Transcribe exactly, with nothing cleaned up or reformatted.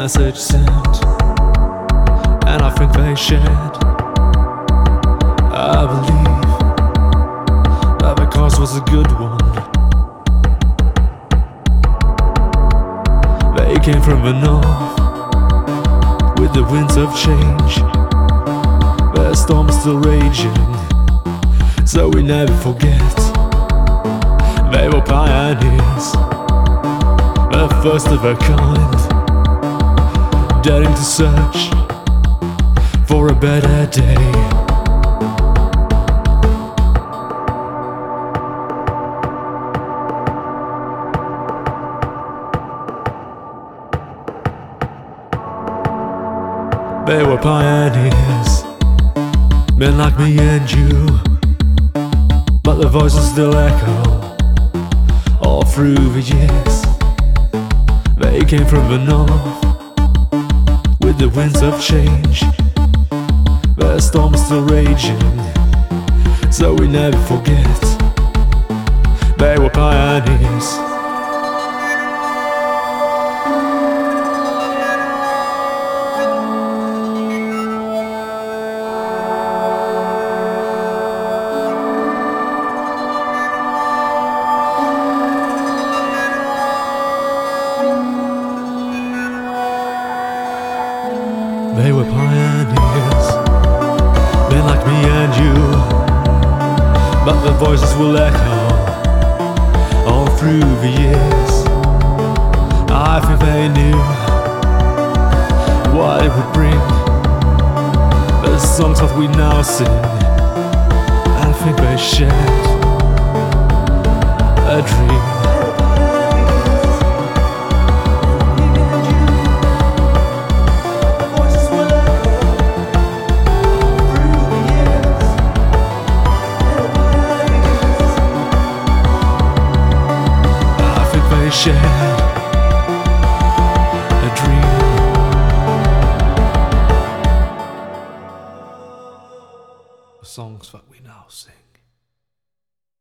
message sent, and I think they shared. I believe that the cause was a good one. They came from the north with the winds of change. The storm's still raging, so we never forget. They were pioneers, the first of their kind, daring to search for a better day. They were pioneers, men like me and you, but the voices still echo all through the years. They came from the north with the winds of change. The storm's still raging, so we never forget. They were pioneers. They were pioneers, men like me and you, but the voices will echo all through the years. I think they knew what it would bring, the songs that we now sing. I think they shared a dream. Shared a dream. The songs that we now sing.